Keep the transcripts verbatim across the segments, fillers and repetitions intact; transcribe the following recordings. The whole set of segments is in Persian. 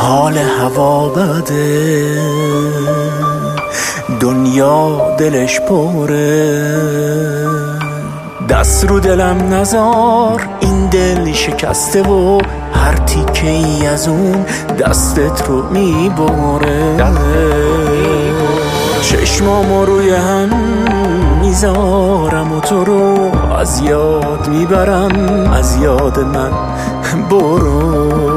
حال هوا بده، دنیا دلش پره، دست رو دلم نزار، این دل شکسته و هر تیکه ای از اون دستت رو میبره. چشمامو روی هم میذارم و تو رو از یاد میبرم، از یاد من برو.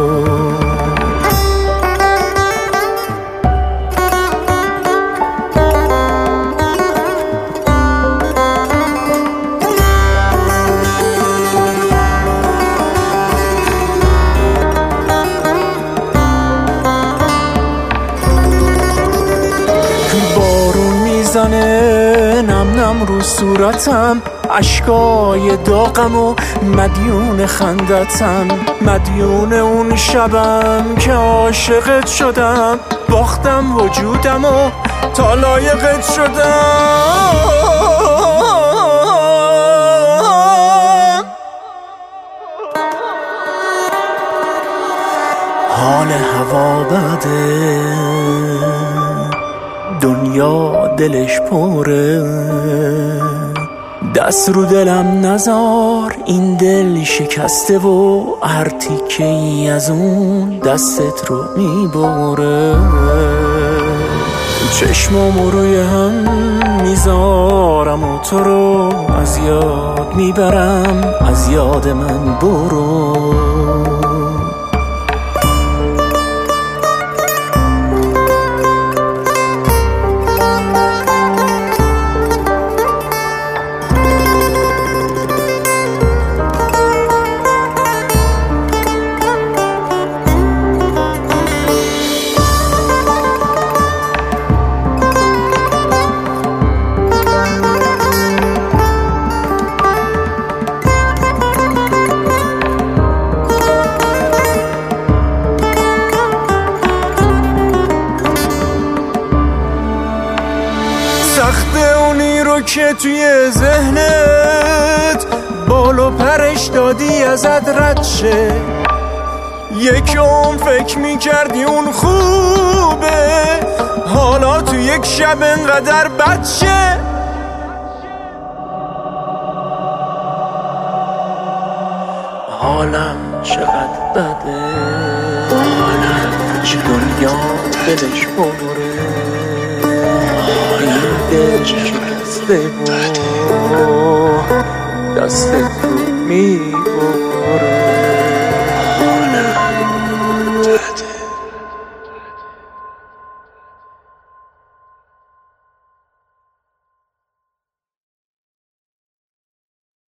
نم نم رو صورتم، عشقای داغم و مدیون خندتم، مدیون اون شبم که عاشقت شدم، باختم وجودم و تا لایقت شدم. حال هوا بده، دنیا دلش پره، دست رو دلم نزار، این دل شکسته و هر تیکه ای از اون دستت رو میبره. چشمامو روی هم میذارم و تو رو از یاد میبرم، از یاد من برو. سخته اونی رو که توی ذهنت بال و پرش دادی ازت رد شه، یک عمر فکر میکردی اون خوبه، حالا تو یک شب انقدر بد شه. حالم چقدر بده، حالم چه دنیا دلش پره، دل شکسته و دستت رو می